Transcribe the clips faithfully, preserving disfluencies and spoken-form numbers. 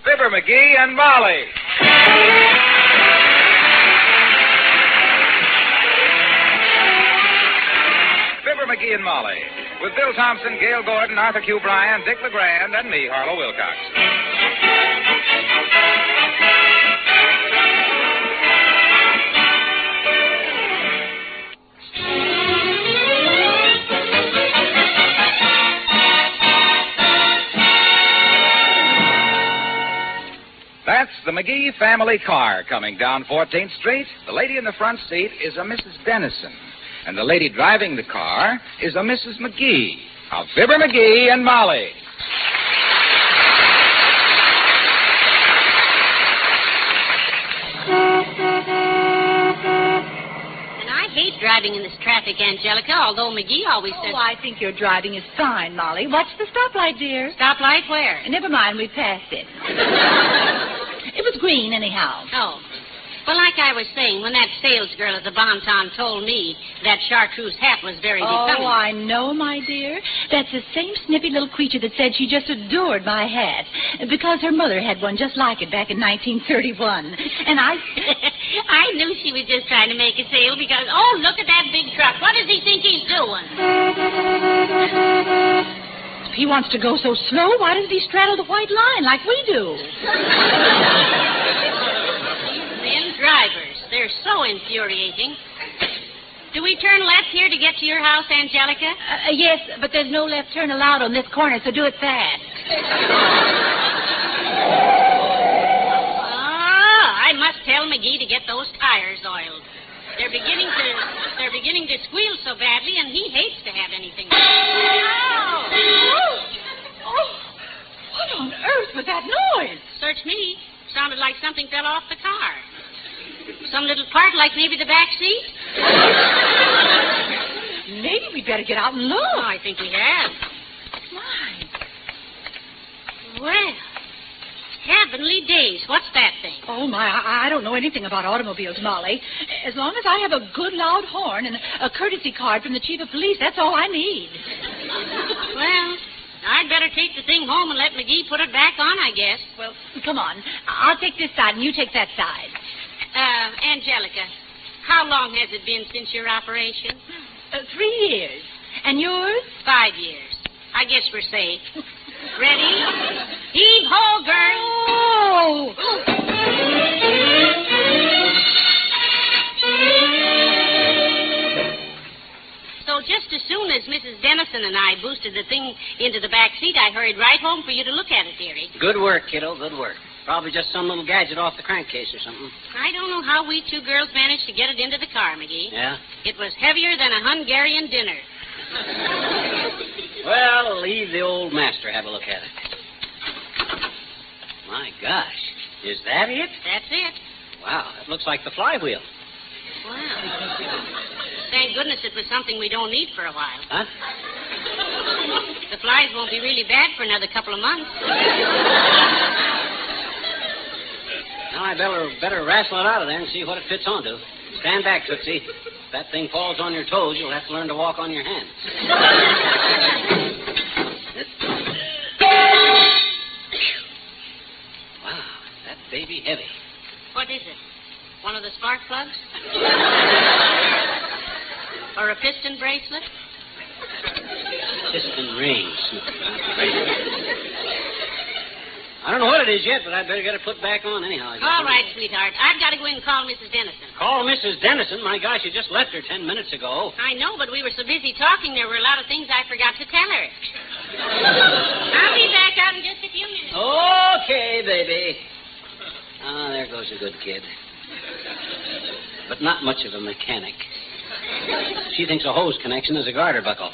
Fibber McGee and Molly. Fibber McGee and Molly, with Bill Thompson, Gail Gordon, Arthur Q. Bryan, Dick LeGrand, and me, Harlow Wilcox. That's the McGee family car coming down fourteenth Street. The lady in the front seat is a Missus Dennison. And the lady driving the car is a Missus McGee of Fibber McGee and Molly. And I hate driving in this traffic, Angelica, although McGee always says... Oh, I think your driving is fine, Molly. Watch the stoplight, dear. Stoplight where? Never mind, we passed it. It was green, anyhow. Oh. Well, like I was saying, when that sales girl at the Bon-Ton told me that chartreuse hat was very becoming... Oh, I know, my dear. That's the same snippy little creature that said she just adored my hat because her mother had one just like it back in nineteen thirty-one. And I... I knew she was just trying to make a sale because, oh, look at that big truck. What does he think he's doing? If he wants to go so slow, why doesn't he straddle the white line like we do? Men drivers. They're so infuriating. Do we turn left here to get to your house, Angelica? Uh, yes, but there's no left turn allowed on this corner, so do it fast. Ah, I must tell McGee to get those tires oiled. They're beginning to they're beginning to squeal so badly, and he hates to have anything. Oh! Oh! What on earth was that noise? Search me. Sounded like something fell off the car. Some little part, like maybe the back seat? Maybe we'd better get out and look. Oh, I think we have. My. Well, heavenly days. What's that thing? Oh, my, I, I don't know anything about automobiles, Molly. As long as I have a good loud horn and a courtesy card from the chief of police, that's all I need. Well, I'd better take the thing home and let McGee put it back on, I guess. Well, come on. I'll take this side and you take that side. Uh, Angelica, how long has it been since your operation? Uh, three years. And yours? Five years. I guess we're safe. Ready? Heave ho, girl. Oh! So just as soon as Missus Dennison and I boosted the thing into the back seat, I hurried right home for you to look at it, dearie. Good work, kiddo, good work. Probably just some little gadget off the crankcase or something. I don't know how we two girls managed to get it into the car, McGee. Yeah? It was heavier than a Hungarian dinner. Well, leave the old master have a look at it. My gosh. Is that it? That's it. Wow, that looks like the flywheel. Wow. Thank goodness it was something we don't need for a while. Huh? The flies won't be really bad for another couple of months. Now I better, better wrestle it out of there and see what it fits onto. Stand back, Tootsie. If that thing falls on your toes, you'll have to learn to walk on your hands. Wow, that baby heavy. What is it? One of the spark plugs? Or a piston bracelet? Piston rings. I don't know what it is yet, but I'd better get it put back on anyhow. All right, sweetheart. I've got to go in and call Missus Dennison. Call Missus Dennison? My gosh, you just left her ten minutes ago. I know, but we were so busy talking, there were a lot of things I forgot to tell her. I'll be back out in just a few minutes. Okay, baby. Ah, there goes a good kid. But not much of a mechanic. She thinks a hose connection is a garter buckle.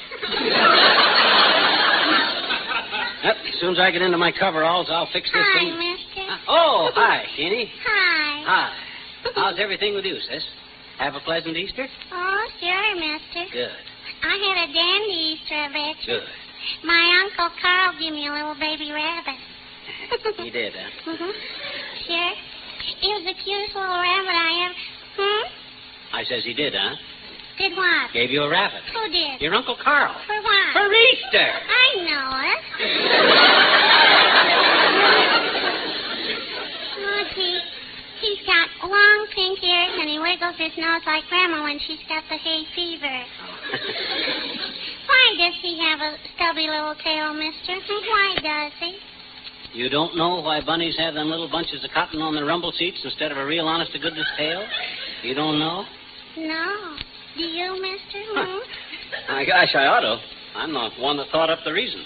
Yep, as soon as I get into my coveralls, I'll fix this Hi, thing. mister. Uh, oh, hi, Jeannie. Hi. Hi. How's everything with you, sis? Have a pleasant Easter? Oh, sure, mister. Good, I had a dandy Easter, I bet you. good. My Uncle Carl gave me a little baby rabbit. You did, huh? Mm-hmm. Sure. It was the cutest little rabbit I ever... Hmm? I says he did, huh? Did what? Gave you a rabbit. Who did? Your Uncle Carl. For what? For Easter. I know it. sounds like Grandma when she's got the hay fever. Why does he have a stubby little tail, mister? Why does he? You don't know why bunnies have them little bunches of cotton on their rumble seats instead of a real honest-to-goodness tail? You don't know? No. Do you, mister? Huh. Hmm? My gosh, I ought to. I'm the one that thought up the reason.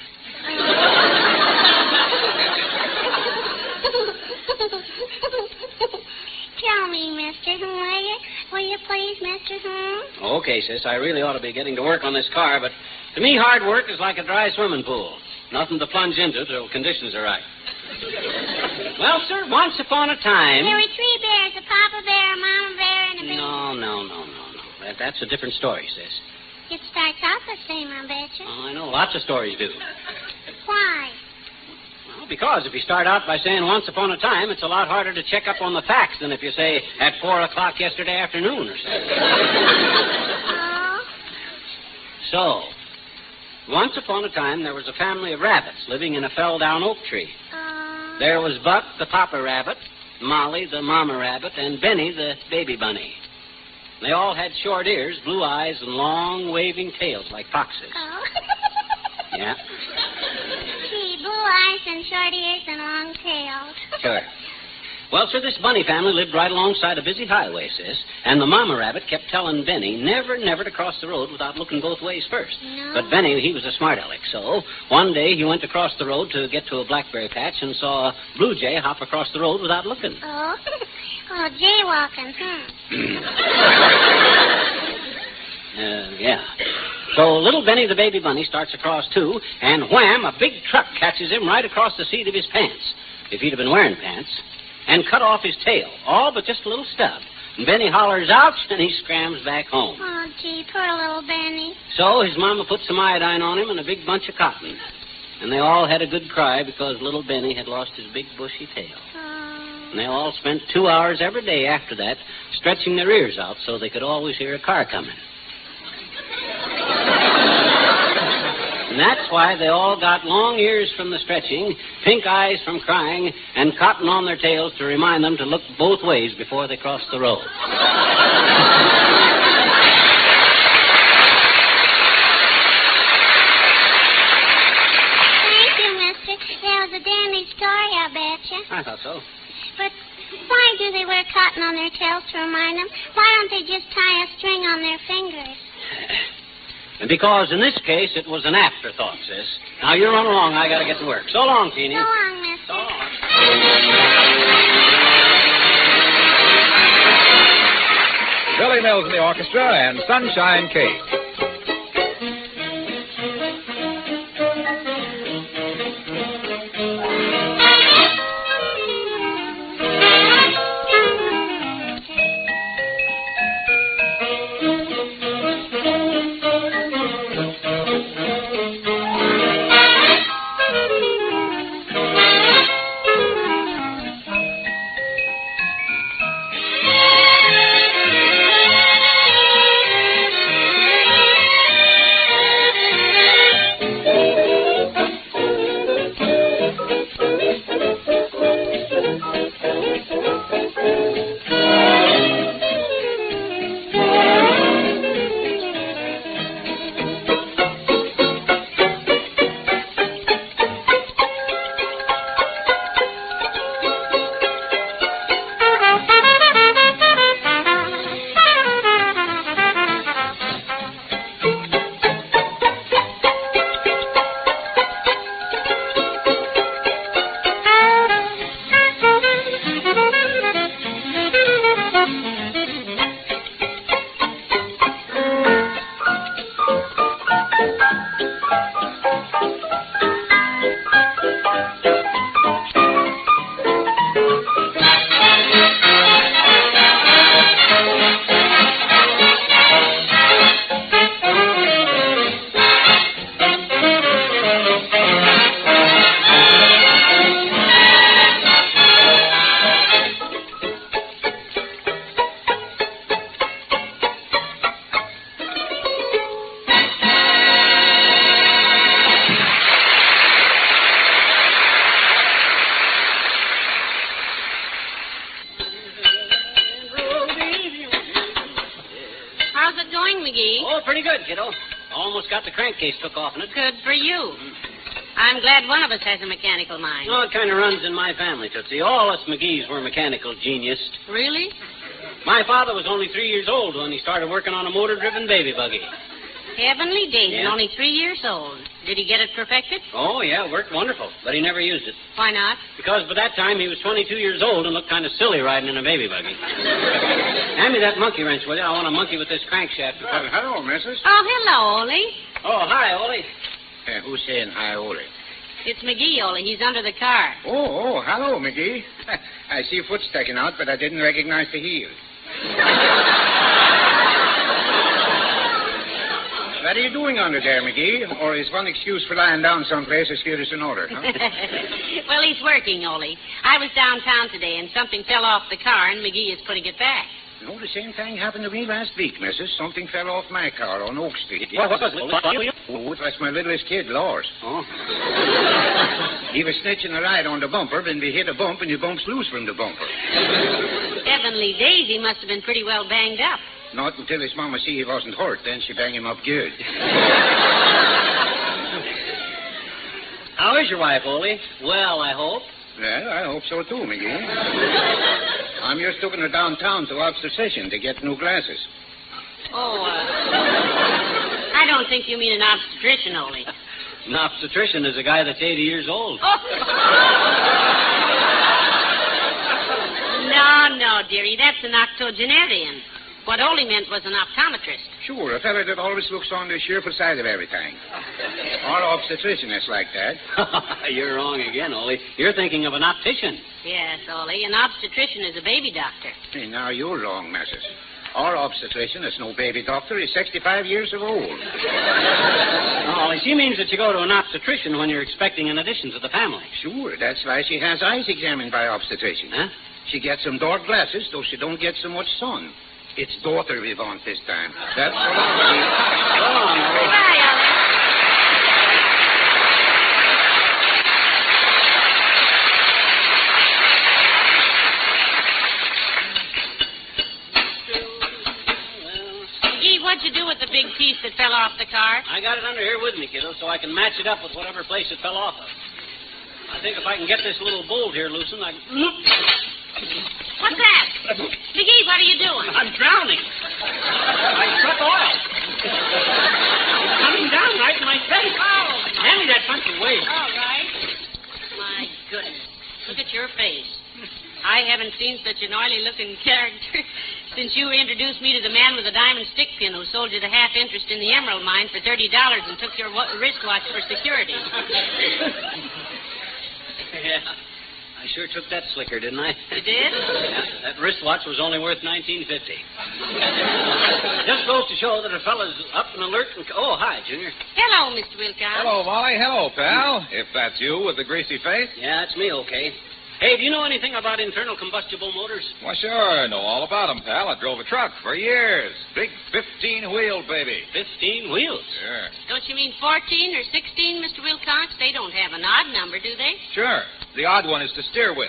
Tell me, mister, will you? Will you please, mister? Hmm? Okay, sis, I really ought to be getting to work on this car, but to me, hard work is like a dry swimming pool. Nothing to plunge into till conditions are right. Well, sir, once upon a time... There were three bears, a papa bear, a mama bear, and a baby. No, no, no, no, no. That, that's a different story, sis. It starts out the same, I betcha. Oh, I know. Lots of stories do. Why? Well, because if you start out by saying once upon a time, it's a lot harder to check up on the facts than if you say at four o'clock yesterday afternoon or something. Oh? So, once upon a time, there was a family of rabbits living in a fell-down oak tree. Oh. There was Buck, the papa rabbit, Molly, the mama rabbit, and Benny, the baby bunny. They all had short ears, blue eyes, and long, waving tails like foxes. Oh. Yeah, Gee, blue eyes and short ears and long tails. sure. Well, sir, this bunny family lived right alongside a busy highway, sis, and the mama rabbit kept telling Benny never, never to cross the road without looking both ways first. No. But Benny, he was a smart aleck, so one day he went to cross the road to get to a blackberry patch and saw a blue jay hop across the road without looking. Oh. Oh, jaywalking, hmm. Uh, yeah. So little Benny the baby bunny starts across, too, and wham, a big truck catches him right across the seat of his pants, if he'd have been wearing pants, and cut off his tail, all but just a little stub. And Benny hollers, ouch, and he scrams back home. Oh, gee, poor little Benny. So his mama put some iodine on him and a big bunch of cotton. And they all had a good cry because little Benny had lost his big bushy tail. Oh. And they all spent two hours every day after that stretching their ears out so they could always hear a car coming. And that's why they all got long ears from the stretching, pink eyes from crying, and cotton on their tails to remind them to look both ways before they crossed the road. Thank you, mister. That was a dandy story, I betcha. I thought so. But why do they wear cotton on their tails to remind them? Why don't they just tie a string on their fingers? And because in this case it was an afterthought, sis. Now you run along. I got to get to work. So long, Teeny. So long, mister. So long. Billy Mills in the orchestra and Sunshine Kate. McGee? Oh, pretty good, kiddo. Almost got the crankcase took off in it. Good for you. I'm glad one of us has a mechanical mind. Oh, it kind of runs in my family, Tootsie. All us McGees were mechanical genius. Really? My father was only three years old when he started working on a motor-driven baby buggy. Heavenly days, Yeah. and only three years old. Did he get it perfected? Oh, yeah, it worked wonderful, but he never used it. Why not? Because by that time he was twenty-two years old and looked kind of silly riding in a baby buggy. Hand me that monkey wrench, will you? I want to monkey with this crankshaft. Well, hello, missus. Oh, hello, Ole. Oh, hi, Ollie. Uh, who's saying hi, Ole? It's McGee, Ole. He's under the car. Oh, oh, hello, McGee. I see a foot sticking out, but I didn't recognize the heel. What are you doing under there, McGee? Or is one excuse for lying down someplace as good as another, huh? Well, he's working, Ole. I was downtown today, and something fell off the car, and McGee is putting it back. No, the same thing happened to me last week, missus. Something fell off my car on Oak Street. What was it? Oh, it was my littlest kid, Lars. Oh. He was snitching a ride on the bumper, then we hit a bump, and he bumps loose from the bumper. Heavenly days, he must have been pretty well banged up. Not until his mama see he wasn't hurt, then she banged him up good. How is your wife, Ole? Well, I hope. Well, I hope so too, McGee. I'm just taking her downtown to obstetrician to get new glasses. Oh, uh... I don't think you mean an obstetrician, Ole. An obstetrician is a guy that's eighty years old. Oh. No, no, dearie. That's an octogenarian. What Ole meant was an optometrist. Sure, a fella that always looks on the cheerful side of everything. Our obstetrician is like that. You're wrong again, Ole. You're thinking of an optician. Yes, Ole. An obstetrician is a baby doctor. Hey, now you're wrong, missus. Our obstetrician is no baby doctor. He's sixty-five years of old. Oh, Ole, she means that you go to an obstetrician when you're expecting an addition to the family. Sure, that's why she has eyes examined by obstetrician. Huh? She gets some dark glasses so she don't get so much sun. It's daughter we want this time. That's what I'm Go on, Ole. Goodbye, Ole. McGee, what'd you do with the big piece that fell off the car? I got it under here with me, kiddo, so I can match it up with whatever place it fell off of. I think if I can get this little bolt here loosened, I can... What's that? McGee, what are you doing? I'm drowning. I struck oil. It's coming down right in my face. Oh. Hand me that bunch of waste. All right. My goodness. Look at your face. I haven't seen such an oily-looking character since you introduced me to the man with the diamond stick pin who sold you the half interest in the emerald mine for thirty dollars and took your wa- wristwatch for security. Yeah. I sure took that slicker, didn't I? You did? Yeah, that wristwatch was only worth nineteen fifty. Just goes to show that a fella's up and alert. And... Oh, hi, Junior. Hello, Mister Wilcox. Hello, Molly. Hello, pal. If that's you with the greasy face. Yeah, it's me, okay. Hey, do you know anything about internal combustible motors? Why, sure. I know all about 'em, pal. I drove a truck for years. Big fifteen-wheel, baby. Fifteen wheels. Sure. Don't you mean fourteen or sixteen, Mister Wilcox? They don't have an odd number, do they? Sure. The odd one is to steer with.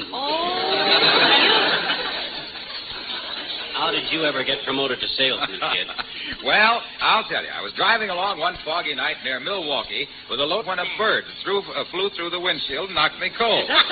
Oh, How did you ever get promoted to salesman, kid? Well, I'll tell you. I was driving along one foggy night near Milwaukee with a load when a bird threw, uh, flew through the windshield and knocked me cold. When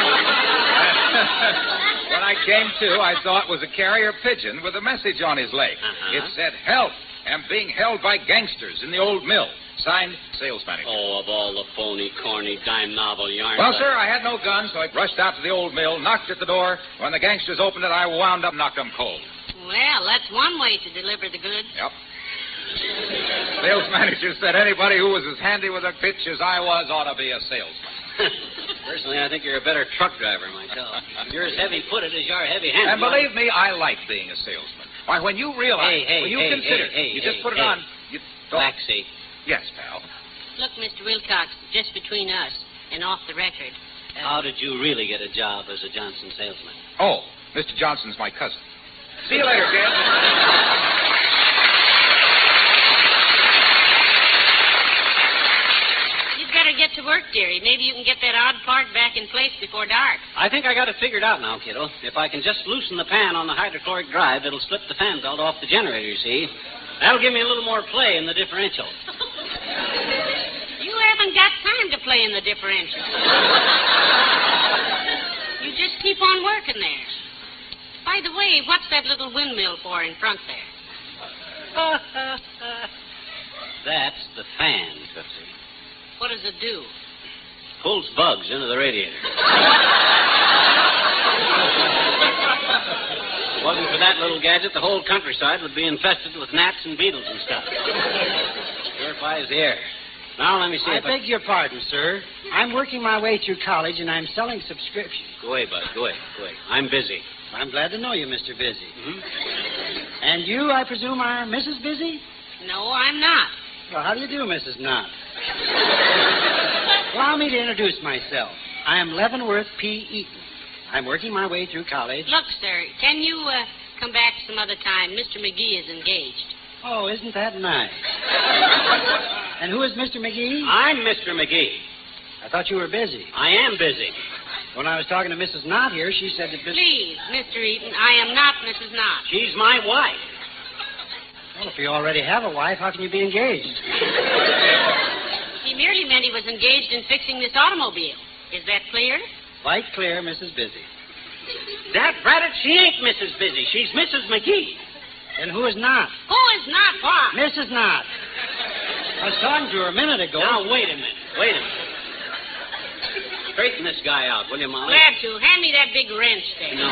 I came to, I thought it was a carrier pigeon with a message on his leg. Uh-huh. It said, "Help, am being held by gangsters in the old mill." Signed, sales manager. Oh, of all the phony, corny, dime novel yarns. Well, sir, I had no gun, so I rushed out to the old mill, knocked at the door. When the gangsters opened it, I wound up, knocked them cold. well, that's one way to deliver the goods. Yep. Sales manager said anybody who was as handy with a pitch as I was ought to be a salesman. Personally, I think you're a better truck driver myself. You're as heavy-footed as you are heavy-handed. And believe me, I like being a salesman. Why, when you realize, Hey, hey, when you hey, consider, hey, hey, you hey, just put it hey. on. You don't... Waxy. Yes, pal. Look, Mister Wilcox, just between us and off the record. Uh, How did you really get a job as a Johnson salesman? Oh, Mister Johnson's my cousin. See you later, kid. You'd better get to work, dearie. Maybe you can get that odd part back in place before dark. I think I got it figured out now, kiddo. If I can just loosen the pan on the hydrochloric drive, it'll slip the fan belt off the generator, you see. That'll give me a little more play in the differential. You haven't got time to play in the differential. You just keep on working there. By the way, what's that little windmill for in front there? That's the fan, Tootsie. What does it do? Pulls bugs into the radiator. If it wasn't for that little gadget, the whole countryside would be infested with gnats and beetles and stuff. Purifies the air. Now, let me see I if beg your pardon, sir. I'm working my way through college, and I'm selling subscriptions. Go away, Bud. Go away. Go away. I'm busy. I'm glad to know you, Mister Busy. Mm-hmm. And you, I presume, are Missus Busy? No, I'm not. Well, how do you do, Missus Knott? Allow me to introduce myself. I am Leavenworth P. Eaton. I'm working my way through college. Look, sir, can you uh, come back some other time? Mister McGee is engaged. Oh, isn't that nice? And who is Mister McGee? I'm Mister McGee. I thought you were busy. I am busy. When I was talking to Missus Knott here, she said that... Please, Mister Eaton, I am not Missus Knott. She's my wife. Well, if you already have a wife, how can you be engaged? He merely meant he was engaged in fixing this automobile. Is that clear? Quite clear, Missus Busy. That brat, she ain't Missus Busy. She's Missus McGee. And who is not? Who is not what? Missus Knott. I was talking to her a minute ago. Now, wait a minute. Wait a minute. Straighten this guy out, will you, Molly? Glad to. Hand me that big wrench there. No.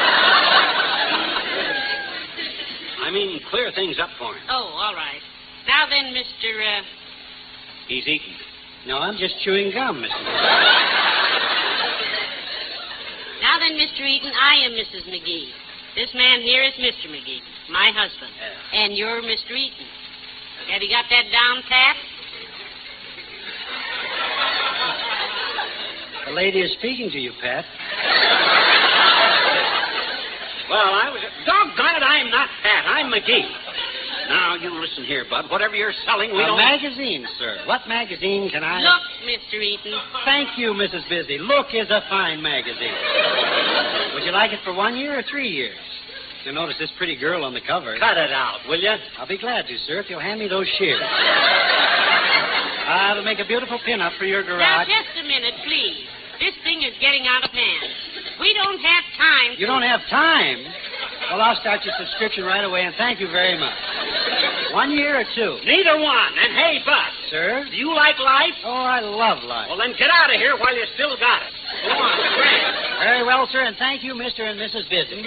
I mean, clear things up for him. Oh, all right. Now then, Mister Uh... He's eating. No, I'm just chewing gum, Mister Now then, Mister Eaton, I am Missus McGee. This man here is Mister McGee, my husband. Yeah. And you're Mister Eaton. Have you got that down pat? The lady is speaking to you, Pat. Well, I was... Doggone it, I'm not Pat. I'm McGee. Now, you listen here, Bud. Whatever you're selling, we a don't... magazine, sir. What magazine can I... Look, Mister Eaton. Thank you, Missus Busy. Look is a fine magazine. Would you like it for one year or three years? You'll notice this pretty girl on the cover. Cut it out, will you? I'll be glad to, sir, if you'll hand me those shears. I'll make a beautiful pin-up for your Now, garage. just a minute, please. This thing is getting out of hand. We don't have time to... You don't have time? Well, I'll start your subscription right away, and thank you very much. One year or two? Neither one. And hey, Bud. Sir? Do you like life? Oh, I love life. Well, then get out of here while you still got it. Go on, Grant. Very well, sir, and thank you, Mister and Missus Busy.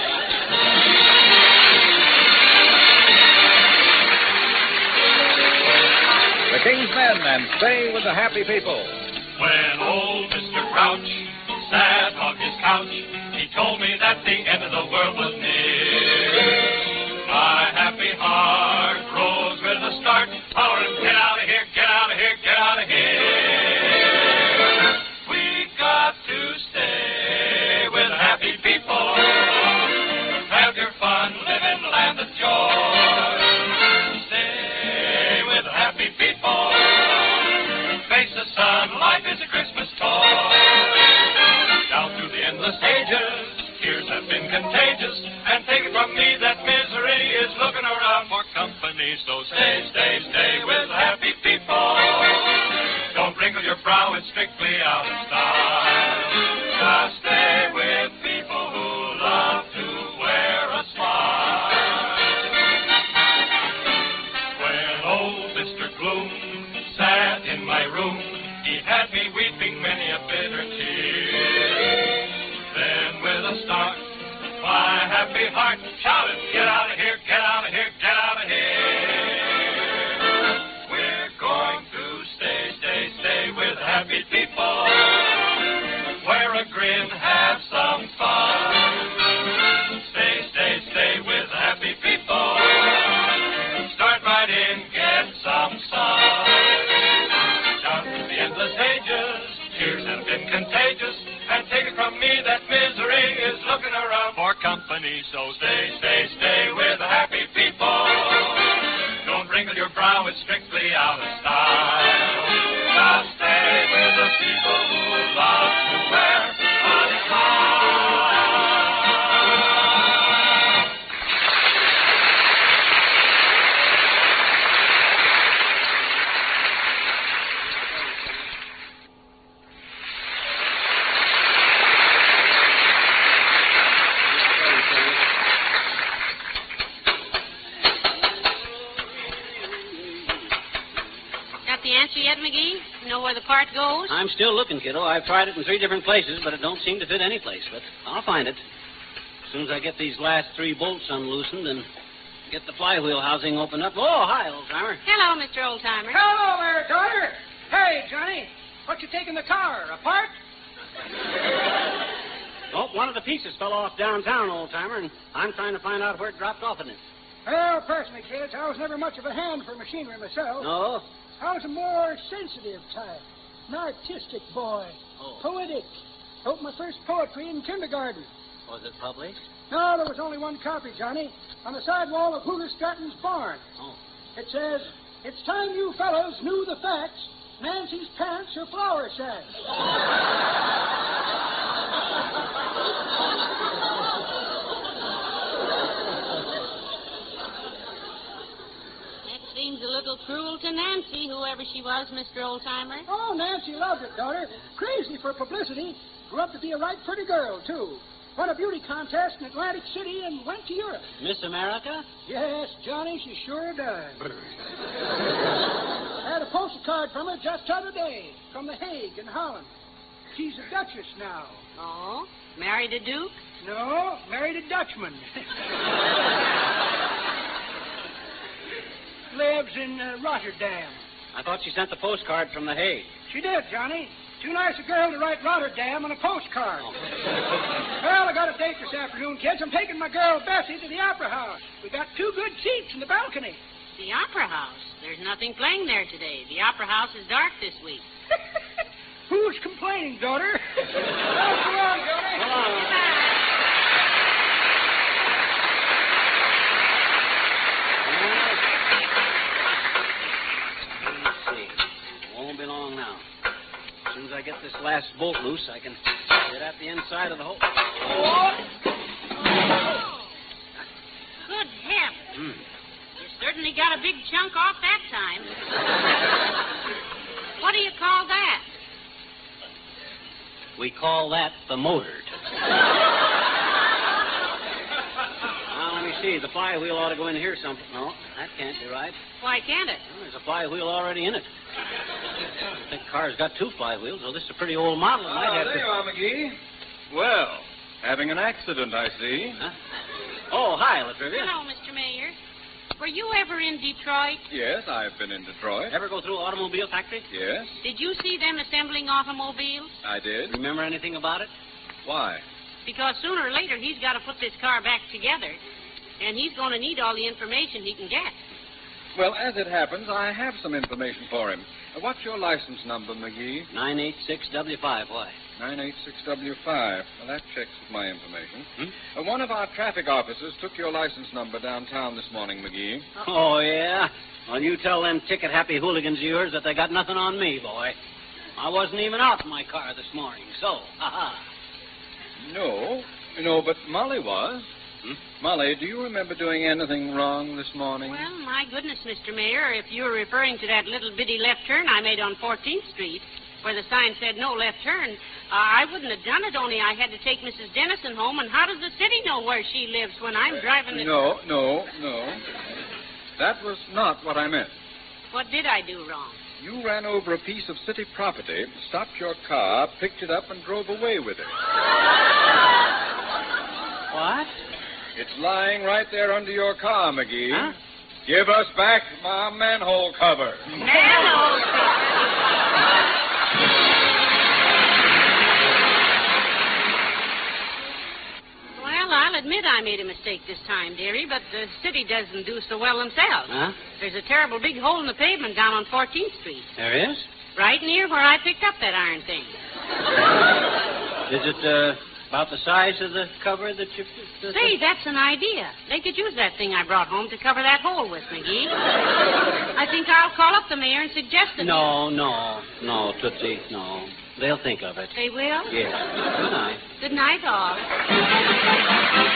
The King's Men and Stay with the Happy People. When old Mister Crouch sat on his couch, he told me that the end of the world was near. My happy heart rose with a start, hollering, get out of here, get out of here, get out of here. We got to stay with the happy people. Have your fun, live in the land of joy. Stay with the happy people. Face the sun, life is a Christmas toy. Down through the endless ages, tears have been contagious, and take it from me that misery is looking around for company. So stay, stay, stay with happy people. Don't wrinkle your brow, it's strictly out of style. Just stay with people who love to wear a smile. When old Mister Gloom sat in my room, he had me weeping many a bitter tear. Then with a start, my happy heart shouted, get out of here, get out of here, get out of here. We're going to stay, stay, stay with happy people. Wear a grin, have some fun. Stay, stay, stay with happy people. Start right in, get some sun. Down through the endless ages, tears have been contagious, and take it from me that misery is looking around for company. So stay, stay, stay with the happy people. Don't wrinkle your brow, it's strictly out of style. Just stay with the people who love to wear a smile. that goes? I'm still looking, kiddo. I've tried it in three different places, but it don't seem to fit any place. But I'll find it. As soon as I get these last three bolts unloosened and get the flywheel housing opened up. Oh, hi, old-timer. Hello, Mister Oldtimer. Hello there, daughter. Hey, Johnny, what you taking the car apart? Oh, one of the pieces fell off downtown, old-timer, and I'm trying to find out where it dropped off in it. Well, personally, kids, I was never much of a hand for machinery myself. No? I was a more sensitive type, an artistic boy, Oh. poetic. Wrote my first poetry in kindergarten. Was it published? No, there was only one copy, Johnny, on the side wall of Hooter Stratton's barn. Oh. It says, "It's time you fellows knew the facts. Nancy's pants are flour sacks." That seems a little cruel to Nancy, whoever she was, Mister Oldtimer. Oh, Nancy loved it, daughter. Crazy for publicity. Grew up to be a right pretty girl, too. Won a beauty contest in Atlantic City and went to Europe. Miss America? Yes, Johnny, she sure does. I had a postal card from her just the other day, from The Hague in Holland. She's a duchess now. Oh? Married a duke? No, married a Dutchman. Lives in uh, Rotterdam. I thought she sent the postcard from The Hague. She did, Johnny. Too nice a girl to write Rotterdam on a postcard. Oh. Well, I got a date this afternoon, kids. I'm taking my girl Bessie to the Opera House. We got two good seats in the balcony. The Opera House. There's nothing playing there today. The Opera House is dark this week. Who's complaining, daughter? Oh, come on, Johnny. Come on. Let's see. Won't be long now. As soon as I get this last bolt loose, I can get at the inside of the hole. Oh. Good heavens. Mm. You certainly got a big chunk off that time. What do you call that? We call that the motor. Now, let me see. The flywheel ought to go in here something. No, that can't be right. Why can't it? Well, there's a flywheel already in it. I think the car's got two flywheels, so this is a pretty old model. It might Ah, have there to... you are, McGee. Well, having an accident, I see. Huh? Oh, hi, Latrivia. Hello, Mister Mayor. Were you ever in Detroit? Yes, I've been in Detroit. Ever go through an automobile factory? Yes, Did you see them assembling automobiles? I did. Remember anything about it? Why? Because sooner or later he's got to put this car back together, and he's going to need all the information he can get. Well, as it happens, I have some information for him. Uh, What's your license number, McGee? nine eight six W five. Why? nine eight six W five. Well, that checks with my information. Hmm? Uh, one of our traffic officers took your license number downtown this morning, McGee. Oh, yeah? Well, you tell them ticket-happy hooligans of yours that they got nothing on me, boy. I wasn't even out in my car this morning, so, ha-ha. No, no, but Molly was. Hmm? Molly, do you remember doing anything wrong this morning? Well, my goodness, Mister Mayor, if you're referring to that little bitty left turn I made on fourteenth Street, where the sign said no left turn, uh, I wouldn't have done it, only I had to take Missus Dennison home, and how does the city know where she lives when I'm driving the... No, no, no. That was not what I meant. What did I do wrong? You ran over a piece of city property, stopped your car, picked it up, and drove away with it. What? It's lying right there under your car, McGee. Huh? Give us back my manhole cover. Manhole Well, I'll admit I made a mistake this time, dearie, but the city doesn't do so well themselves. Huh? There's a terrible big hole in the pavement down on fourteenth Street, There is? right near where I picked up that iron thing. Is it, uh, about the size of the cover that you... The, Say, that's an idea. They could use that thing I brought home to cover that hole with, McGee. I think I'll call up the mayor and suggest it. No, no, no, Tootsie, no. They'll think of it. They will? Yeah. Good night. Good night, all.